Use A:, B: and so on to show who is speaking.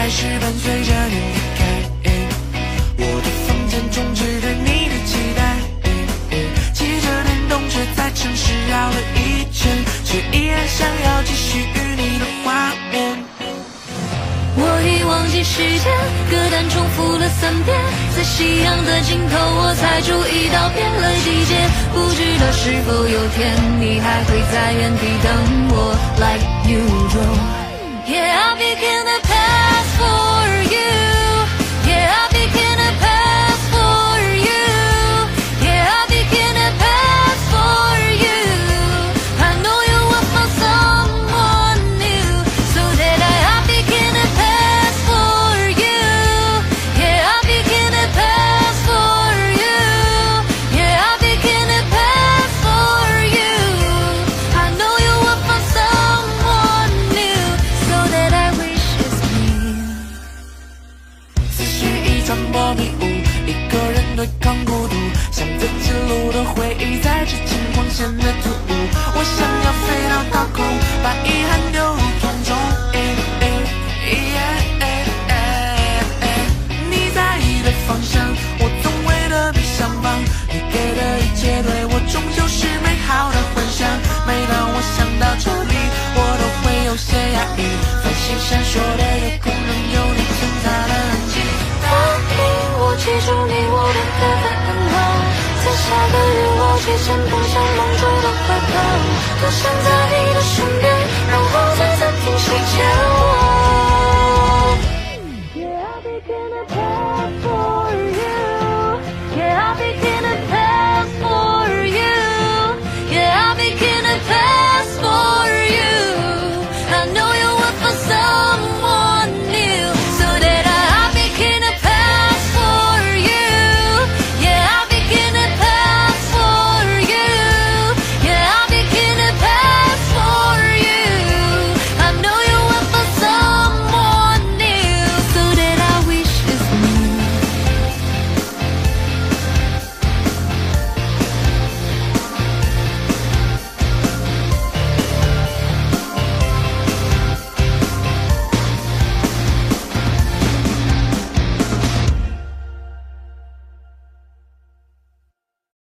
A: 始伴随着你离开，我的房间充斥着你的期待，骑着电动车在城市绕了一圈，却依然想要继续与你的画面。
B: 我已忘记时间，歌单重复了3遍，在夕阳的尽头我才注意到变了季节，不知道是否有天你还会在原地等我 like usual。 Yeah, I'll begin the past for you. Yeah, I'll begin the past for you. Yeah, I'll begin the past for you. I know you will find someone new, so that I'll begin the past for you. Yeah, I'll begin the past for you. Yeah, I'll begin the past for you. I know you will find someone new, so that I wish it's me.
A: 思绪已传播迷雾，一个人对抗孤独，像自己路的回忆在之前光显得突兀。我想要飞到高空，把遗憾丢入空中。你在意的方向，我总为了你相仿。你给的一切对我终究是美好的幻想。每当我想到这里，我都会有些压抑。繁星闪烁的夜空，仍有你存在的痕迹。
B: 答应我，记住你我的歌单很好，在下个日落之前奔向梦中的怀抱，多想在你的身边，然后再暂停时间。